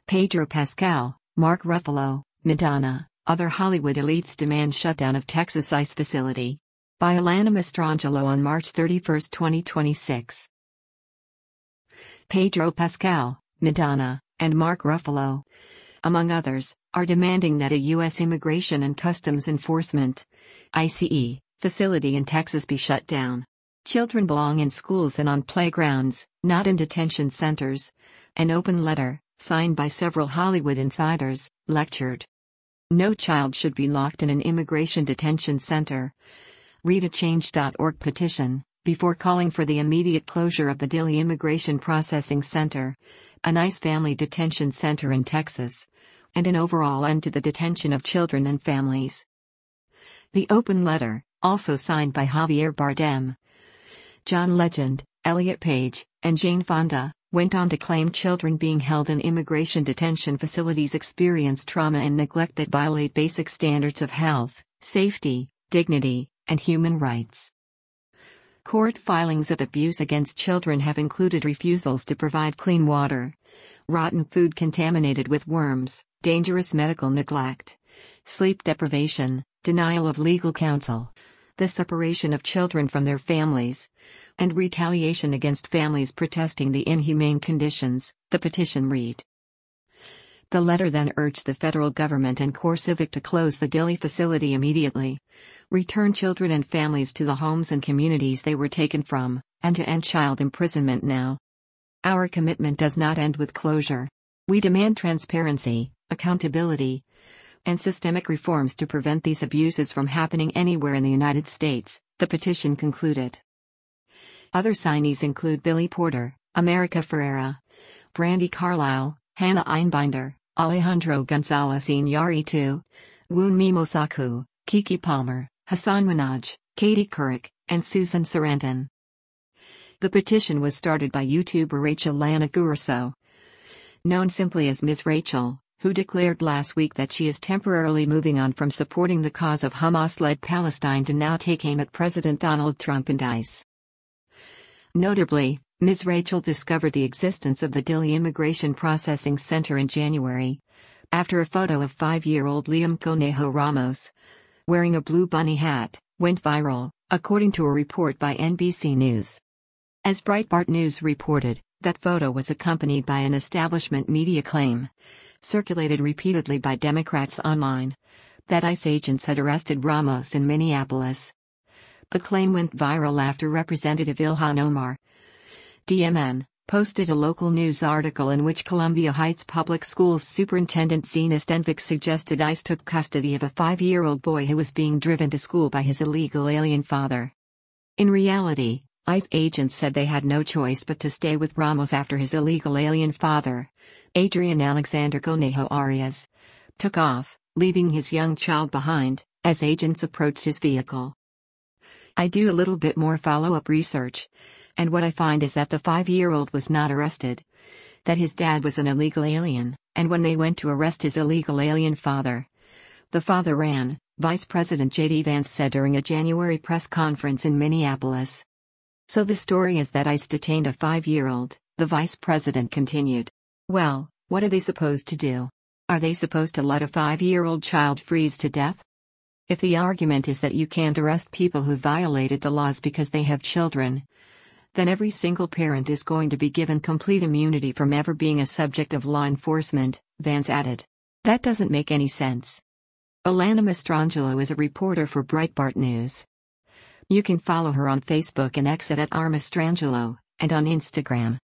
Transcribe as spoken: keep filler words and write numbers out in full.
Pedro Pascal, Mark Ruffalo, Madonna, other Hollywood elites demand shutdown of Texas ICE facility. By Alana Mastrangelo on March thirty-first, twenty twenty-six. Pedro Pascal, Madonna, and Mark Ruffalo, among others, are demanding that a U S Immigration and Customs Enforcement (ICE) facility in Texas be shut down. Children belong in schools and on playgrounds, not in detention centers. An open letter, signed by several Hollywood insiders, lectured. No child should be locked in an immigration detention center. Read a change dot org petition, before calling for the immediate closure of the Dilley Immigration Processing Center, a ICE family detention center in Texas, and an overall end to the detention of children and families. The open letter, also signed by Javier Bardem, John Legend, Elliot Page, and Jane Fonda, went on to claim children being held in immigration detention facilities experience trauma and neglect that violate basic standards of health, safety, dignity, and human rights. Court filings of abuse against children have included refusals to provide clean water, rotten food contaminated with worms, dangerous medical neglect, sleep deprivation, denial of legal counsel, the separation of children from their families, and retaliation against families protesting the inhumane conditions, the petition read. The letter then urged the federal government and CoreCivic to close the Dilley facility immediately, return children and families to the homes and communities they were taken from, and to end child imprisonment now. Our commitment does not end with closure. We demand transparency, accountability, and systemic reforms to prevent these abuses from happening anywhere in the United States, the petition concluded. Other signees include Billy Porter, America Ferrera, Brandi Carlile, Hannah Einbinder, Alejandro Gonzalez Iñárritu, Wunmi Mosaku, Kiki Palmer, Hassan Minhaj, Katie Couric, and Susan Sarandon. The petition was started by YouTuber Rachel Lana Gurso, known simply as Miz Rachel, who declared last week that she is temporarily moving on from supporting the cause of Hamas-led Palestine to now take aim at President Donald Trump and ICE. Notably, Miz Rachel discovered the existence of the Dilley Immigration Processing Center in January, after a photo of five-year-old Liam Conejo Ramos, wearing a blue bunny hat, went viral, according to a report by N B C News. As Breitbart News reported, that photo was accompanied by an establishment media claim, circulated repeatedly by Democrats online, that ICE agents had arrested Ramos in Minneapolis. The claim went viral after Representative Ilhan Omar, D M N, posted a local news article in which Columbia Heights Public Schools Superintendent Zena Stenvik suggested ICE took custody of a five-year-old boy who was being driven to school by his illegal alien father. In reality, ICE agents said they had no choice but to stay with Ramos after his illegal alien father, Adrian Alexander Conejo Arias, took off, leaving his young child behind, as agents approached his vehicle. I do a little bit more follow-up research, and what I find is that the five-year-old was not arrested, that his dad was an illegal alien, and when they went to arrest his illegal alien father, the father ran, Vice President J D Vance said during a January press conference in Minneapolis. So the story is that ICE detained a five-year-old, the vice president continued. Well, what are they supposed to do? Are they supposed to let a five-year-old child freeze to death? If the argument is that you can't arrest people who violated the laws because they have children, then every single parent is going to be given complete immunity from ever being a subject of law enforcement, Vance added. That doesn't make any sense. Alana Mastrangelo is a reporter for Breitbart News. You can follow her on Facebook and X at R Mastrangelo, and on Instagram.